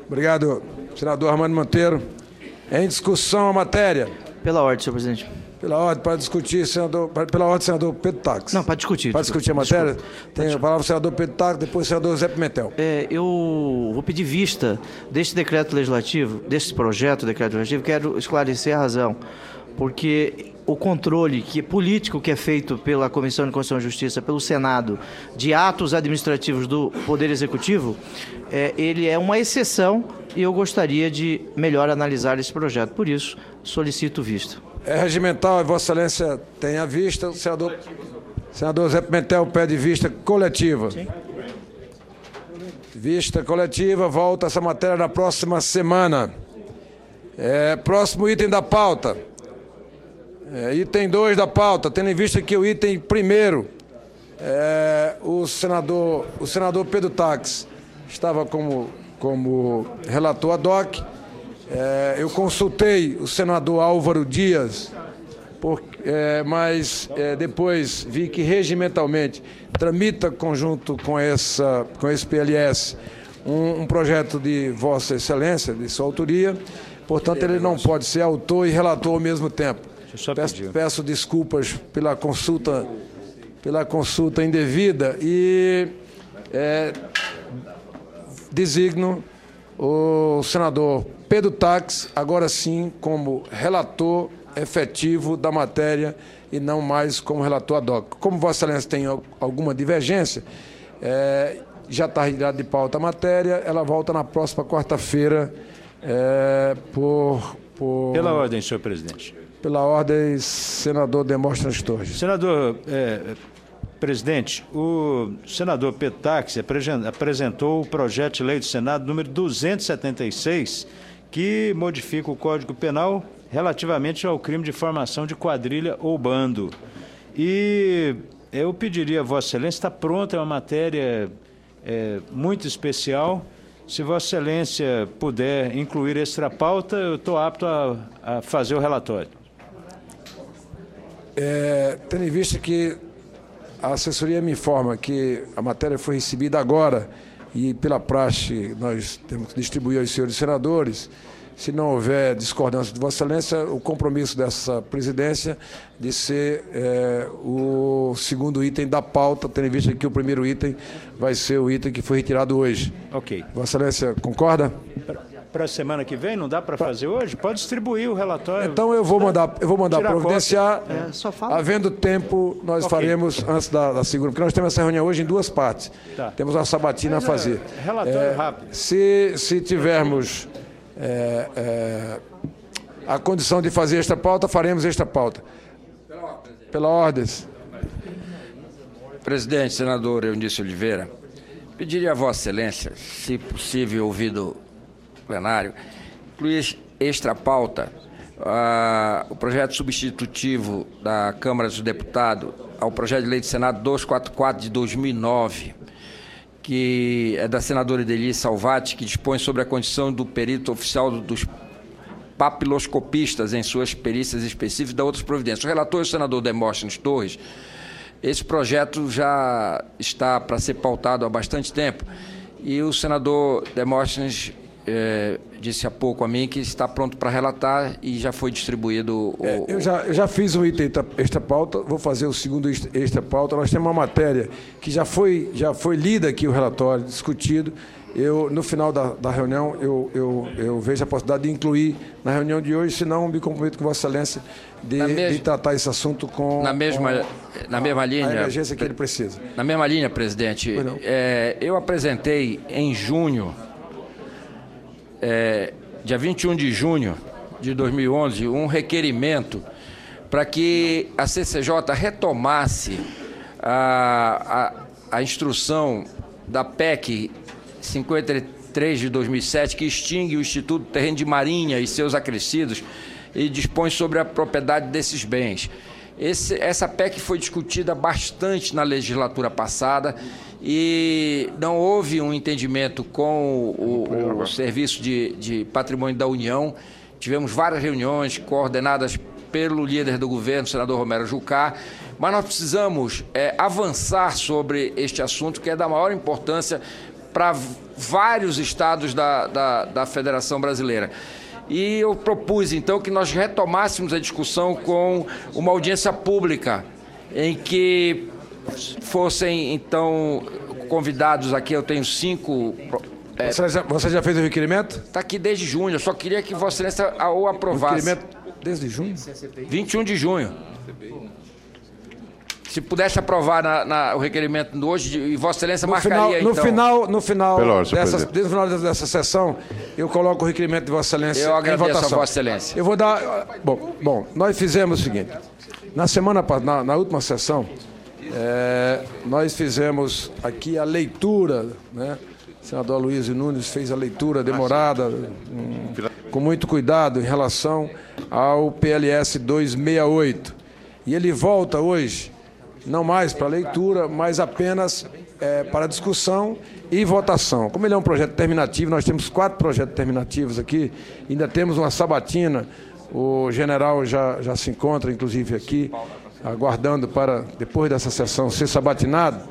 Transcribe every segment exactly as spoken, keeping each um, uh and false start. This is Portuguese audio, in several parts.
Obrigado, senador Armando Monteiro. Em discussão a matéria. Pela ordem, senhor presidente. Pela ordem, para discutir, senador, pela ordem, senador Pedro Taques. Não, para discutir. Para discutir a matéria, desculpa. Tem a palavra o senador Pedro Taques, depois o senador Zé Pimentel. É, eu vou pedir vista deste decreto legislativo, deste projeto de decreto legislativo, quero esclarecer a razão, porque o controle que, político que é feito pela Comissão de Constituição e Justiça, pelo Senado, de atos administrativos do Poder Executivo, é, ele é uma exceção e eu gostaria de melhor analisar esse projeto. Por isso, solicito vista. É regimental, Vossa Excelência tem a vista. O senador, senador Zé Pimentel pede vista coletiva. Sim. Vista coletiva, volta essa matéria na próxima semana. É, próximo item da pauta. É, item dois da pauta, tendo em vista que o item primeiro, é, o, senador, o senador Pedro Taques estava como, como relator ad hoc. É, eu consultei o senador Álvaro Dias, por, é, mas é, depois vi que regimentalmente tramita conjunto com, essa, com esse P L S um, um projeto de Vossa Excelência, de sua autoria, portanto ele não pode ser autor e relator ao mesmo tempo. Peço, peço desculpas pela consulta, pela consulta indevida e é, designo o senador Pedro Taques, agora sim, como relator efetivo da matéria e não mais como relator ad hoc. Como Vossa Excelência tem alguma divergência, é, já está retirada de pauta a matéria, ela volta na próxima quarta-feira é, por, por... Pela ordem, senhor presidente. Pela ordem, senador Demóstenes Torres. Senador, é, presidente, o senador Pedro Taques apresentou o projeto de lei do Senado número duzentos e setenta e seis, que modifica o Código Penal relativamente ao crime de formação de quadrilha ou bando. E eu pediria a Vossa Excelência, está pronta, é uma matéria é, muito especial. Se Vossa Excelência puder incluir extra pauta, eu estou apto a, a fazer o relatório. É, tendo em vista que a assessoria me informa que a matéria foi recebida agora e, pela praxe, nós temos que distribuir aos senhores senadores, se não houver discordância de Vossa Excelência, o compromisso dessa presidência de ser é, o segundo item da pauta, tendo em vista que o primeiro item vai ser o item que foi retirado hoje. Ok. Vossa Excelência concorda? Para a semana que vem, não dá para fazer hoje? Pode distribuir o relatório. Então eu vou mandar, eu vou mandar providenciar. É, só fala. Havendo tempo, nós okay. faremos antes da, da segunda, porque nós temos essa reunião hoje em duas partes. Tá. Temos uma sabatina Mas, a fazer. É, relatório é, rápido. Se, se tivermos é, é, a condição de fazer esta pauta, faremos esta pauta. Pela ordem. Presidente, senador Eunice Oliveira, pediria a Vossa Excelência, se possível, ouvido plenário, incluir extra pauta uh, o projeto substitutivo da Câmara dos Deputados ao projeto de lei do Senado duzentos e quarenta e quatro de dois mil e nove, que é da senadora Ideli Salvati, que dispõe sobre a condição do perito oficial dos papiloscopistas em suas perícias específicas e da outras providências. O relator é o senador Demóstenes Torres. Esse projeto já está para ser pautado há bastante tempo e o senador Demóstenes É, disse há pouco a mim que está pronto para relatar e já foi distribuído o... É, eu, já, eu já fiz um item extra pauta, vou fazer o segundo extra pauta. Nós temos uma matéria que já foi, já foi lida aqui, o relatório, discutido. Eu, no final da, da reunião, eu, eu, eu vejo a possibilidade de incluir na reunião de hoje, senão me comprometo com Vossa Excelência de, mes... de tratar esse assunto com, na mesma, com na mesma a, linha, a emergência que ele precisa. Na mesma linha, presidente, é, eu apresentei em junho, É, dia vinte e um de junho de dois mil e onze, um requerimento para que a C C J retomasse a, a, a instrução da P E C cinquenta e três de dois mil e sete, que extingue o Instituto Terreno de Marinha e seus acrescidos e dispõe sobre a propriedade desses bens. Esse, essa P E C foi discutida bastante na legislatura passada e não houve um entendimento com o, o Serviço de, de Patrimônio da União. Tivemos várias reuniões coordenadas pelo líder do governo, o senador Romero Jucá, mas nós precisamos é, avançar sobre este assunto, que é da maior importância para vários estados da, da, da Federação Brasileira. E eu propus, então, que nós retomássemos a discussão com uma audiência pública, em que fossem, então, convidados aqui, eu tenho cinco... É, você, já, você já fez o requerimento? Está aqui desde junho, eu só queria que Vossa Excelência o aprovasse. Requerimento desde junho? vinte e um de junho. Se pudesse aprovar na, na, o requerimento hoje, e Vossa Excelência no marcaria, final, no então... Final, no final, Pelo dessa, desde o final dessa sessão, eu coloco o requerimento de Vossa Excelência eu agradeço em votação. a Vossa Excelência. Eu vou dar... Bom, bom nós fizemos o seguinte. Na semana, na, na última sessão, é, nós fizemos aqui a leitura, né? O senador Aloysio Nunes fez a leitura demorada, um, com muito cuidado, em relação ao P L S duzentos e sessenta e oito. E ele volta hoje, não mais para leitura, mas apenas é, para discussão e votação. Como ele é um projeto terminativo, nós temos quatro projetos terminativos aqui, ainda temos uma sabatina, o general já, já se encontra, inclusive, aqui, aguardando para, depois dessa sessão, ser sabatinado.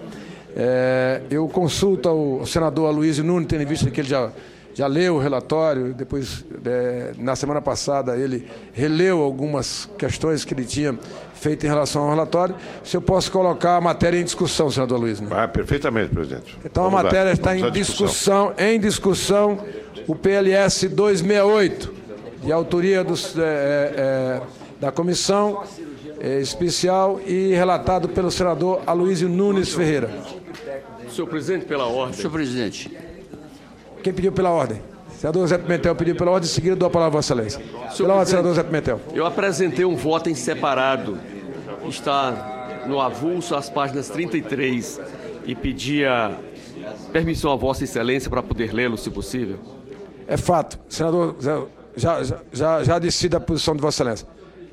É, eu consulto ao senador Aloysio Nunes, tendo em vista que ele já, já leu o relatório, depois, é, na semana passada, ele releu algumas questões que ele tinha feito em relação ao relatório. Se eu posso colocar a matéria em discussão, senador Aloysio. Ah, perfeitamente, presidente. Então Vamos a matéria lá. está Vamos em discussão. discussão, em discussão, o P L S duzentos e sessenta e oito, de autoria dos, é, é, da comissão é, especial e relatado pelo senador Aloysio Nunes Ferreira. Senhor presidente, pela ordem. Senhor presidente. Quem pediu pela ordem? Senador Zé Pimentel pediu pela ordem, em seguida dou a palavra a Vossa Excelência. Pela ordem, senador Zé Pimentel. Eu apresentei um voto em separado, está no avulso, às páginas trinta e três, e pedia permissão a Vossa Excelência para poder lê-lo, se possível. É fato. Senador, já, já, já, já decida a posição de Vossa Excelência.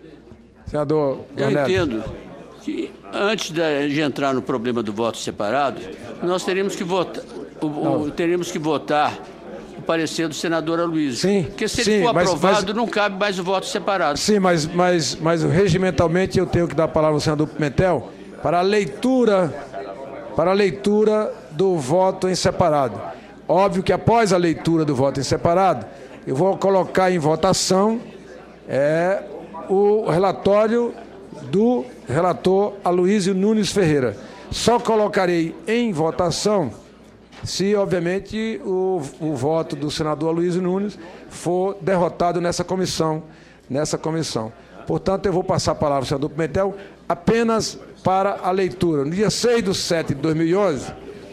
Senador Eu entendo que, antes de entrar no problema do voto separado, nós teríamos que votar, o, o, teríamos que votar o parecer do senador Aloysio. Sim, Porque se sim, ele for mas, aprovado, mas, não cabe mais o voto separado. Sim, mas, mas, mas regimentalmente eu tenho que dar a palavra ao senador Pimentel para a leitura, para a leitura do voto em separado. Óbvio que após a leitura do voto em separado, eu vou colocar em votação é, o relatório do relator Aloysio Nunes Ferreira. Só colocarei em votação se, obviamente, o, o voto do senador Aloysio Nunes for derrotado nessa comissão, nessa comissão. Portanto, eu vou passar a palavra ao senador Pimentel apenas para a leitura. No dia seis de setembro de dois mil e onze,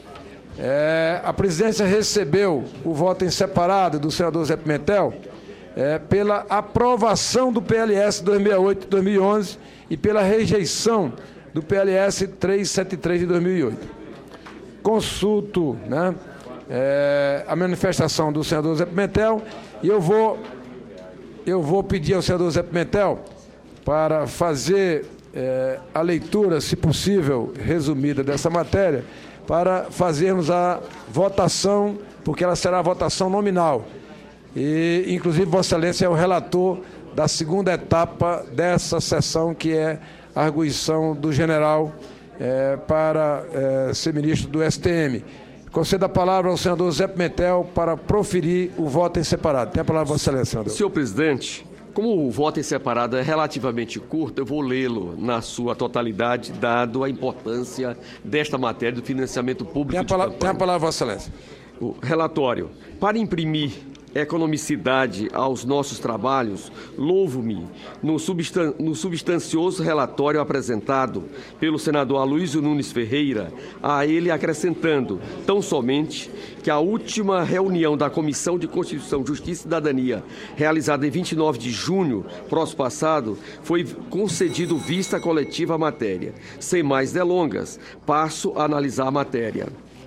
é, a presidência recebeu o voto em separado do senador Zé Pimentel é, pela aprovação do P L S duzentos e sessenta e oito de dois mil e onze e pela rejeição do P L S trezentos e setenta e três de dois mil e oito. Consulto, né, é, a manifestação do senador Zé Pimentel e eu vou, eu vou pedir ao senador Zé Pimentel para fazer é, a leitura, se possível, resumida dessa matéria, para fazermos a votação, porque ela será a votação nominal. E, inclusive, Vossa Excelência é o relator da segunda etapa dessa sessão, que é a arguição do general é, para é, ser ministro do S T M. Concedo a palavra ao senador Zé Pimentel para proferir o voto em separado. Tem a palavra, Vossa Excelência, senador. Senhor presidente, como o voto em separado é relativamente curto, eu vou lê-lo na sua totalidade, dado a importância desta matéria do financiamento público. Tem a, palavra, tem a palavra, Vossa Excelência. O relatório. Para imprimir economicidade aos nossos trabalhos, louvo-me no, substan no substancioso relatório apresentado pelo senador Aloysio Nunes Ferreira, a ele acrescentando, tão somente, que a última reunião da Comissão de Constituição, Justiça e Cidadania, realizada em vinte e nove de junho, próximo passado, foi concedido vista coletiva à matéria. Sem mais delongas, passo a analisar a matéria.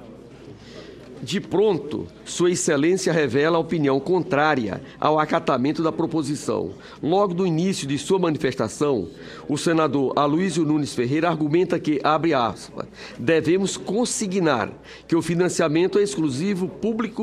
De pronto, Sua Excelência revela a opinião contrária ao acatamento da proposição. Logo no início de sua manifestação, o senador Aloysio Nunes Ferreira argumenta que, abre aspas, devemos consignar que o financiamento é exclusivo público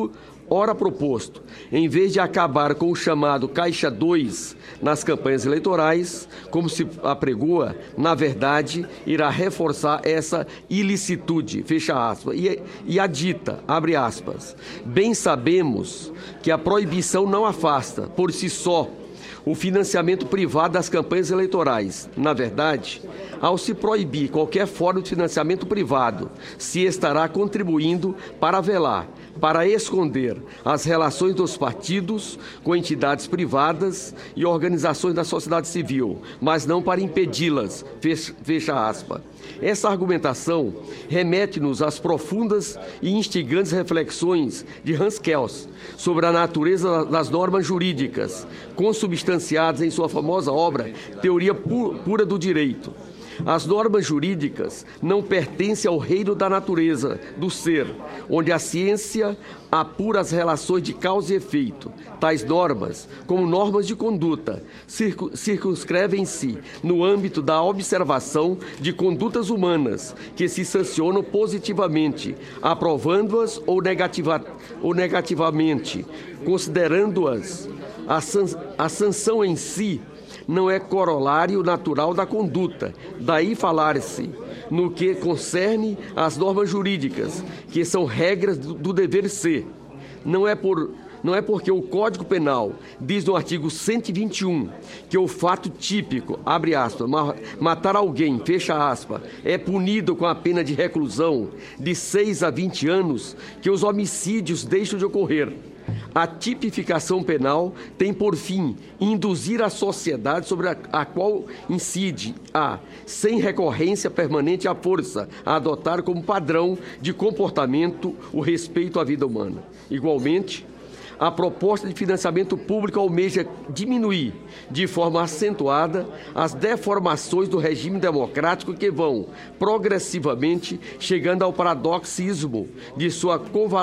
ora proposto, em vez de acabar com o chamado Caixa dois nas campanhas eleitorais, como se apregoa, na verdade, irá reforçar essa ilicitude, fecha aspas, e, e a dita, abre aspas, bem sabemos que a proibição não afasta, por si só, o financiamento privado das campanhas eleitorais. Na verdade, ao se proibir qualquer forma de financiamento privado, se estará contribuindo para velar, para esconder as relações dos partidos com entidades privadas e organizações da sociedade civil, mas não para impedi-las, fecha aspas. Essa argumentação remete-nos às profundas e instigantes reflexões de Hans Kelsen sobre a natureza das normas jurídicas, consubstanciadas em sua famosa obra Teoria Pura do Direito. As normas jurídicas não pertencem ao reino da natureza, do ser, onde a ciência apura as relações de causa e efeito. Tais normas, como normas de conduta, circunscrevem-se no âmbito da observação de condutas humanas que se sancionam positivamente, aprovando-as ou, negativa, ou negativamente, considerando-as. A, san, a sanção em si não é corolário natural da conduta. Daí falar-se no que concerne às normas jurídicas, que são regras do, do dever ser. Não é, por, não é porque o Código Penal diz no artigo cento e vinte e um que o fato típico, abre aspas, matar alguém, fecha aspas, é punido com a pena de reclusão de seis a vinte anos, que os homicídios deixam de ocorrer. A tipificação penal tem por fim induzir a sociedade sobre a, a qual incide a, sem recorrência permanente à força, a adotar como padrão de comportamento o respeito à vida humana. Igualmente, a proposta de financiamento público almeja diminuir, de forma acentuada, as deformações do regime democrático que vão, progressivamente, chegando ao paradoxismo de sua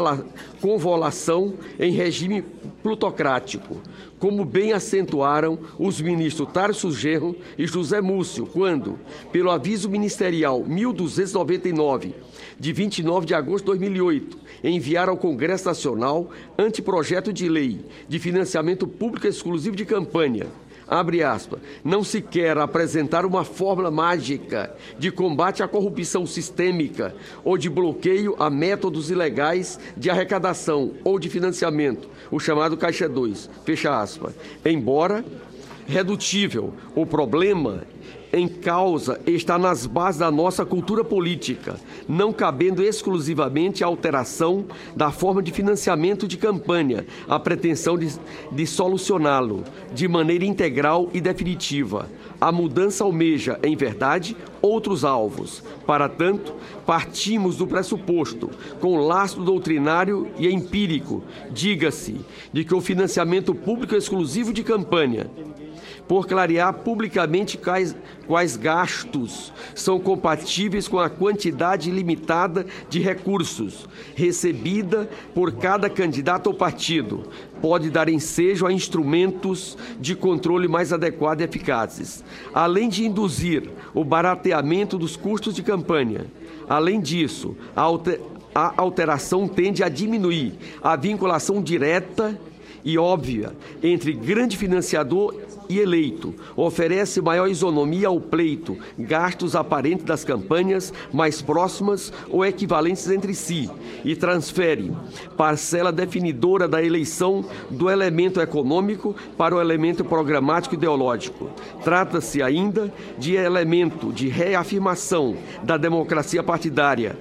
convolução em regime plutocrático, como bem acentuaram os ministros Tarso Genro e José Múcio, quando, pelo aviso ministerial mil duzentos e noventa e nove, de vinte e nove de agosto de dois mil e oito, enviaram ao Congresso Nacional anteprojeto de lei de financiamento público exclusivo de campanha. Abre aspas, não se quer apresentar uma fórmula mágica de combate à corrupção sistêmica ou de bloqueio a métodos ilegais de arrecadação ou de financiamento, o chamado Caixa dois, fecha aspas. Embora redutível, o problema em causa está nas bases da nossa cultura política, não cabendo exclusivamente a alteração da forma de financiamento de campanha, a pretensão de, de solucioná-lo de maneira integral e definitiva. A mudança almeja, em verdade, outros alvos. Para tanto, partimos do pressuposto, com lastro doutrinário e empírico, diga-se, de que o financiamento público exclusivo de campanha, por clarear publicamente quais, quais gastos são compatíveis com a quantidade limitada de recursos recebida por cada candidato ou partido, pode dar ensejo a instrumentos de controle mais adequados e eficazes, além de induzir o barateamento dos custos de campanha. Além disso, a, alter, a alteração tende a diminuir a vinculação direta e óbvia entre grande financiador e eleito, oferece maior isonomia ao pleito, gastos aparentes das campanhas mais próximas ou equivalentes entre si, e transfere parcela definidora da eleição do elemento econômico para o elemento programático ideológico. Trata-se ainda de elemento de reafirmação da democracia partidária.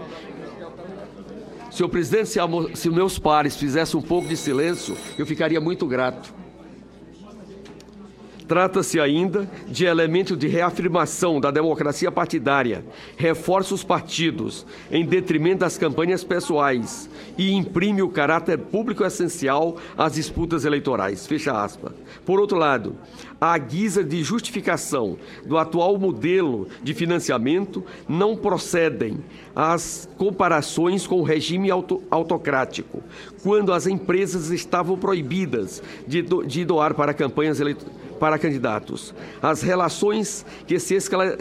Senhor presidente, se, a, se meus pares fizessem um pouco de silêncio, eu ficaria muito grato. Trata-se ainda de elemento de reafirmação da democracia partidária, reforça os partidos em detrimento das campanhas pessoais e imprime o caráter público essencial às disputas eleitorais. Fecha aspas. Por outro lado, à guisa de justificação do atual modelo de financiamento, não procedem as comparações com o regime auto, autocrático, quando as empresas estavam proibidas de, do, de doar para campanhas eleitorais para candidatos. As relações que se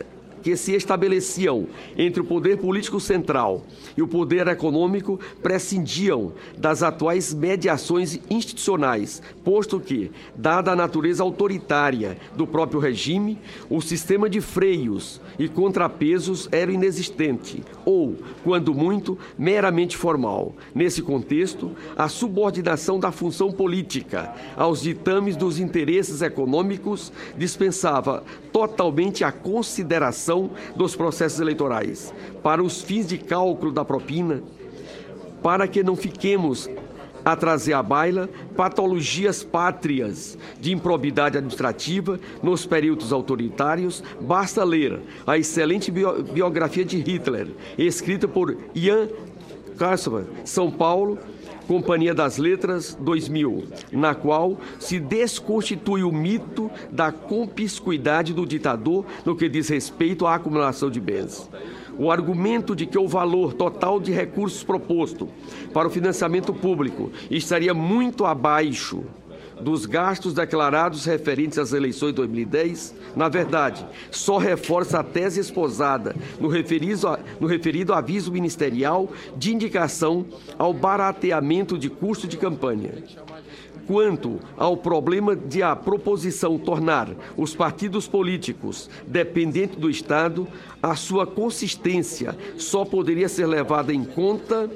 que se estabeleciam entre o poder político central e o poder econômico prescindiam das atuais mediações institucionais, posto que, dada a natureza autoritária do próprio regime, o sistema de freios e contrapesos era inexistente ou, quando muito, meramente formal. Nesse contexto, a subordinação da função política aos ditames dos interesses econômicos dispensava totalmente a consideração dos processos eleitorais. Para os fins de cálculo da propina, para que não fiquemos a trazer à baila patologias pátrias de improbidade administrativa nos períodos autoritários, basta ler a excelente bio biografia de Hitler, escrita por Jan Karsman, São Paulo, Companhia das Letras, dois mil, na qual se desconstitui o mito da conpiscuidade do ditador no que diz respeito à acumulação de bens. O argumento de que o valor total de recursos proposto para o financiamento público estaria muito abaixo dos gastos declarados referentes às eleições de dois mil e dez, na verdade, só reforça a tese esposada no referido, no referido aviso ministerial de indicação ao barateamento de custo de campanha. Quanto ao problema de a proposição tornar os partidos políticos dependentes do Estado, a sua consistência só poderia ser levada em conta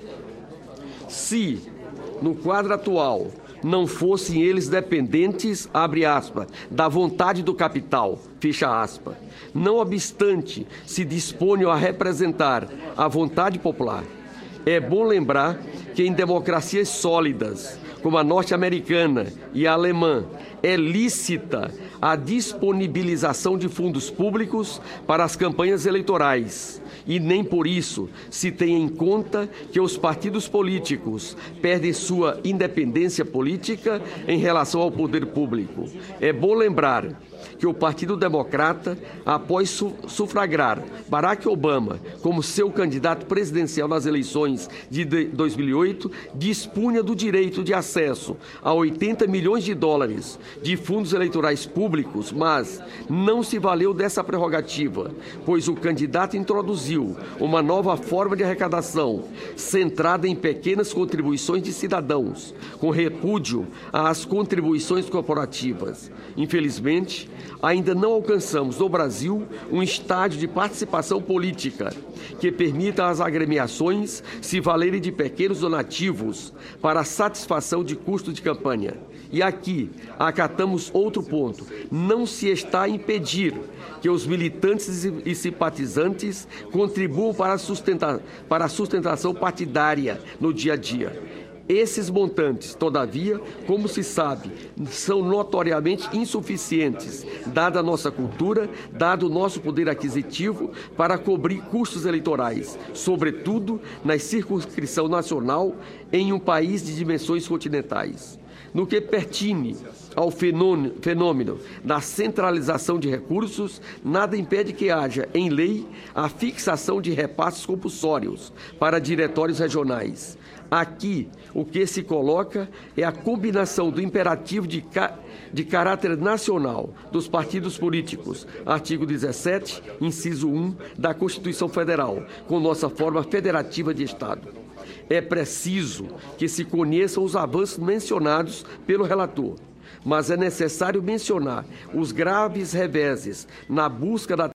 se, no quadro atual, não fossem eles dependentes, abre aspas, da vontade do capital, fecha aspas. Não obstante, se disponham a representar a vontade popular. É bom lembrar que em democracias sólidas, como a norte-americana e a alemã, é lícita a disponibilização de fundos públicos para as campanhas eleitorais. E nem por isso se tem em conta que os partidos políticos perdem sua independência política em relação ao poder público. É bom lembrar que o Partido Democrata, após su sufragar Barack Obama como seu candidato presidencial nas eleições de dois mil e oito, dispunha do direito de acesso a oitenta milhões de dólares de fundos eleitorais públicos, mas não se valeu dessa prerrogativa, pois o candidato introduziu uma nova forma de arrecadação, centrada em pequenas contribuições de cidadãos, com repúdio às contribuições corporativas. Infelizmente, ainda não alcançamos no Brasil um estágio de participação política que permita às agremiações se valerem de pequenos donativos para a satisfação de custos de campanha. E aqui acatamos outro ponto: não se está a impedir que os militantes e simpatizantes contribuam para a, sustenta para a sustentação partidária no dia a dia. Esses montantes, todavia, como se sabe, são notoriamente insuficientes, dada a nossa cultura, dado o nosso poder aquisitivo, para cobrir custos eleitorais, sobretudo na circunscrição nacional em um país de dimensões continentais. No que pertine ao fenômeno da centralização de recursos, nada impede que haja, em lei, a fixação de repasses compulsórios para diretórios regionais. Aqui, o que se coloca é a combinação do imperativo de, ca... de caráter nacional dos partidos políticos, artigo dezessete, inciso um, da Constituição Federal, com nossa forma federativa de Estado. É preciso que se conheçam os avanços mencionados pelo relator, mas é necessário mencionar os graves reveses na busca da